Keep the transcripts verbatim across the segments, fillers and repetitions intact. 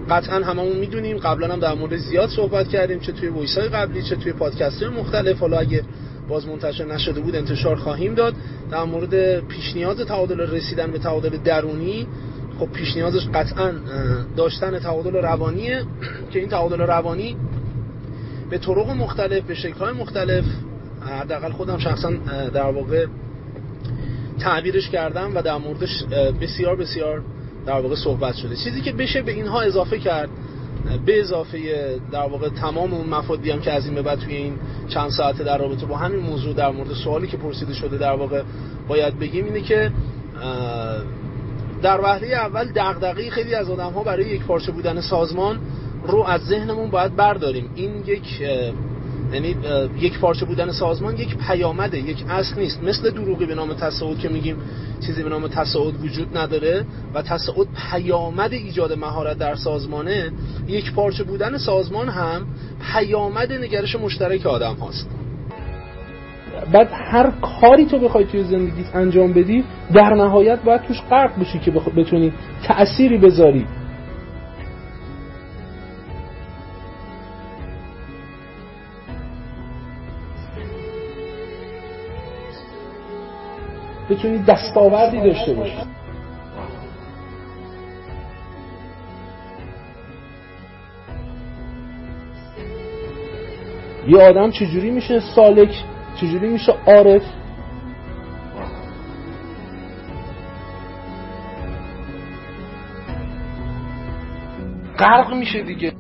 قطعا هممون میدونیم، قبلا هم در مورد زیاد صحبت کردیم، چه توی وایس‌های قبلی چه توی پادکست‌های مختلف. حالا اگه باز منتشر نشده بود انتشار خواهیم داد. در مورد پیش نیاز تعادل رسیدن به تعادل درونی، خب پیش نیازش قطعا داشتن تعادل روانیه که این تعادل روانی به طرق مختلف، به شکل‌های مختلف، حداقل خودم شخصا در واقع تعبیرش کردم و در موردش بسیار بسیار در واقع صحبت شده. چیزی که بشه به اینها اضافه کرد، به اضافه در واقع تمام اون مفاهیمی هم که از این به بعد توی این چند ساعته در رابطه با همین موضوع در مورد سوالی که پرسیده شده در واقع باید بگیم، اینه که در وهله اول دغدغه خیلی از آدم‌ها برای یک پارچه بودن سازمان رو از ذهنمون باید برداریم. این یک یعنی یک پارچه بودن سازمان یک پیامده، یک اصل نیست. مثل دروغی به نام تصاعد که میگیم چیزی به نام تصاعد وجود نداره و تصاعد پیامد ایجاد مهارت در سازمانه، یک پارچه بودن سازمان هم پیامد نگرش مشترک آدم هاست. بعد هر کاری تو بخوای توی زندگیت انجام بدی در نهایت باید توش غرق بشی که بتونی تأثیری بذاری. بتونی دستاوردی داشته باشی. یه آدم چجوری میشه سالک، چجوری میشه عارف؟ غرق میشه دیگه.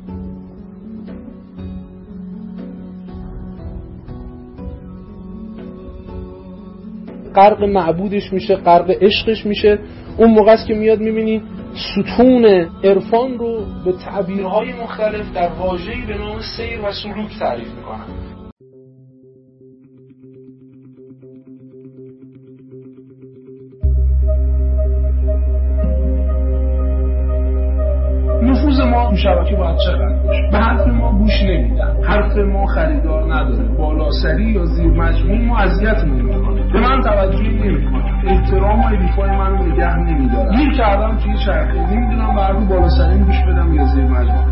غرق معبودش میشه، غرق عشقش میشه. اون موقع است که میاد میبینی ستون عرفان رو به تعبیرهای مختلف در واژه‌ای به نام سیر و سلوک تعریف میکنن. نفوذ ما تو شبکه باید چقدر باشه؟ به حرف ما گوش نمیدن، حرف ما خریدار نداره، بالاسری یا زیر مجموع ما اذیتمون میکنه، به من توجه نمیکنه، احترام و ایفای منو نگه نمیدارن. گیر کردم توی چرخه، نمیدونم به حرف بالاسری گوش بدم یا زیر مجموع.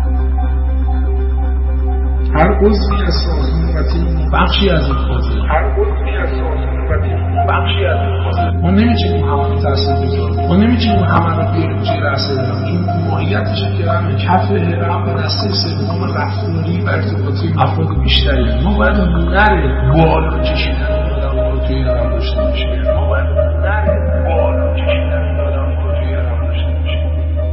هر عضوی از سازمان و تیم بخشی از این فاضله، هر عضوی از سازمان و تیم بخشی از این فاضله. ما نمیتونیم همه رو تاثیر بذاریم، ما نمیتونیم همه رو بیاریم توی رأس هرم. این ماهیتشه که همه کف هرم به دسته سوم رفتاری و ارتباطی افراد بیشتری. ما باید هنر بالا کشیدن آدم‌ها رو توی هرم داشته باشیم. ما باید هنر بالا کشیدن آدم‌ها رو توی هرم داشته باشیم.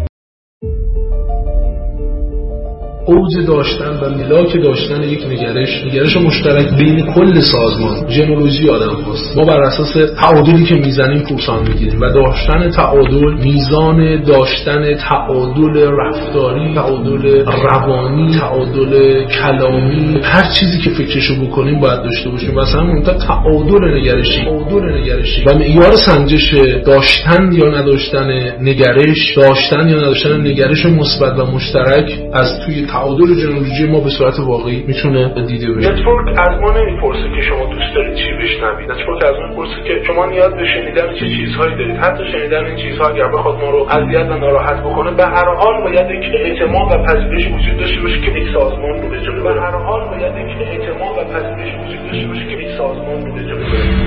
اوج داشتن و ملاک داشتن یک نگرش، نگرش مشترک بین کل سازمان، ژنولوژی آدم هاست. ما بر اساس تعادلی که میزنیم پوسان میگیریم و داشتن تعادل، میزان داشتن تعادل رفتاری، تعادل روانی، تعادل کلامی، هر چیزی که فکرشو بکنیم باید داشته باشیم. مثلا اون تا تعادل نگرشی، تعادل نگرشی و معیار سنجش داشتن یا نداشتن نگرش، داشتن یا نداشتن نگرش مثبت و مشترک از توی تعادل ژنولوژی ما به صورت واقعی میتونه دیده بشه. نتورک از ما نمیپرسه که شما دوست دارید چی بشنوید. نتورک از ما میپرسه که شما نیاز به شنیدن چه چیزهایی دارید. حتی شنیدن این چیزها اگر بخواد ما رو اذیت و ناراحت بکنه، به هر حال باید یک اعتماد و پذیرش وجود داشته باشه که یک سازمان رو به جلو ببره. به هر حال باید یک اعتماد و پذیرش وجود داشته باشه که یک سازمان رو به جلو ببره.